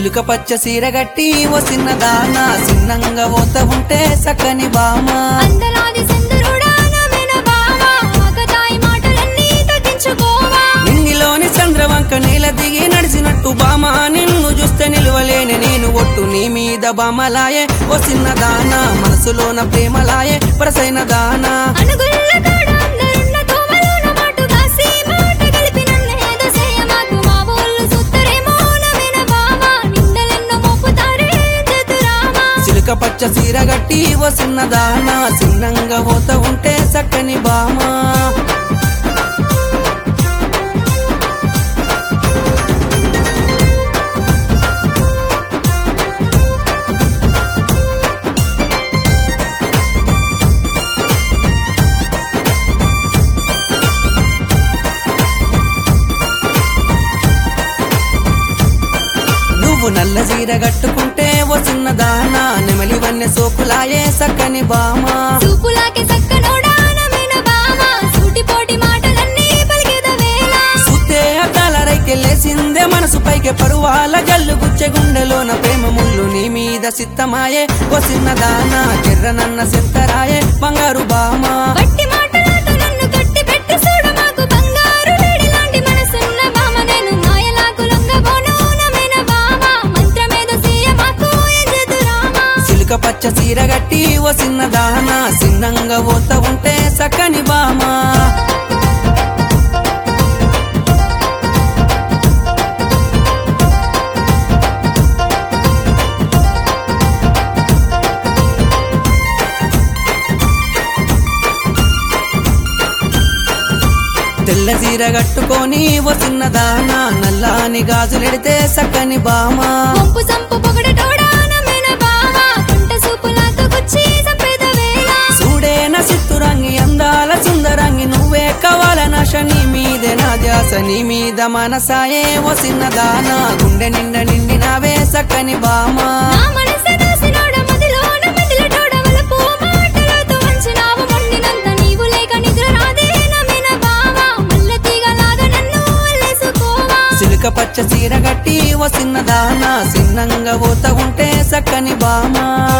చిలుక పచ్చ సీరగట్టి ఓ చిన్నదానా చిన్నంగా పోత ఉంటే సక్కని బామ అందలాది సందరుడా నమేన బావా ఆకతాయి మాటలన్నీ తగ్గించుకోవా నింగిలోని చంద్రవంక నీల దిగి నడిచినట్టు బామ నిన్ను చూస్తే నిలవలేని నేను ఒట్టు నీ మీద బామలాయే ఓ చిన్నదానా మనసులోన ప్రేమలాయే పరసైన దానా అనుగుల్ల కాడ అందరున్న తోమలోన మాటుగా సీమాట కలిపి నన్నేదో చేయమాకు మా ఊళ్ళు సుత్తరేమో నమేన బావా నిందలెన్నో మోపుతారే జతురామా చిలుక పచ్చ సీరగట్టి ఓ చిన్నదానా చిన్నంగా పోత ఉంటే చక్కని బామ నువ్వు నల్ల చీర కట్టుకుంటే ఓ చిన్నదానా నెమలి వన్నె సోకులాయే సక్కని బామ చూపులాకే సక్కనోడా నమేన బావా సూటిపోటి మాటలన్నీ పలికేదవేళ సుత్తే అద్దాల రైకెళ్ళేసిందే మనసు పైకి పరువాల జల్లు గుచ్చే గుండెలోన ప్రేమ ముళ్ళు నీ మీద సిత్తమాయే ఓ చిన్నదానా కెర్రనన్న సిత్తరాయే బంగారు బామ వట్టి మాటలతో నన్ను కట్టి పెట్టి చూడు మాకు బంగారు లేడి లాంటి మనసున్న బామ నేను మాయలాకు లొంగబోను నమేన బావా మంత్రమేదో సీయ మాకు ఎజదురామా చిలుక పచ్చ చీర గట్టి ఓ చిన్నదానా చిన్నంగా పోత ఉంటే సక్కని బామ తెల్ల చీర కట్టుకొని ఓ చిన్నదానా నల్లాని గాజులెడితే సక్కని బామ వంపు సంపు పొగడటోడా నమేన బావా కుంట సూపులాతో గుచ్చి సంపేదవేళ చూడేన సిత్తురంగి అందాల సుందరంగి నువ్వే కావాల నాశ నీ మీదే నా ధ్యాస నీ మీద మనసాయే ఓ చిన్నదానా గుండె నిండా నిండినావే సక్కని బామ నా మనసే దాసినోడ మదిలోన మెదిలటోడ వలపు మాటలతో వంచినావు మొండినంత నీవు లేక నిద్ర రాదే నమేన బావా మల్లె తీగలాగా నన్ను అల్లేసుకోవా చిలుక పచ్చ చీర గట్టి ఓ చిన్నదానా చిన్నంగా పోత ఉంటే సక్కని బామ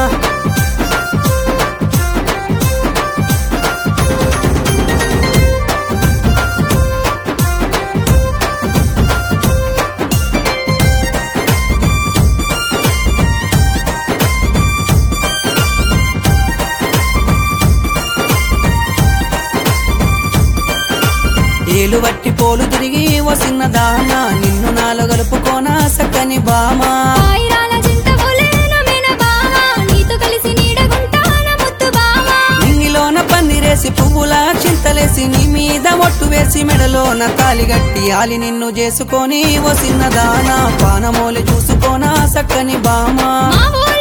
ఏలు వట్టి పోలు తిరిగి ఓ చిన్నదానా నిన్ను నాలో గలుపుకోనా సక్కని బామ ఆయిరాల జింత ఓలే నమేన బావా నీతో కలిసి నీడగుంటాన ముత్తు బావా నింగిలోన పందిరేసి పువ్వుల చింతలేసి నీ మీద ఒట్టు వేసి మెడలోన తాలిగట్టి ఆలి నిన్ను చేసుకొని ఓ చిన్నదానా పానమోలి చూసుకోనా సక్కని బామ మా ఊరు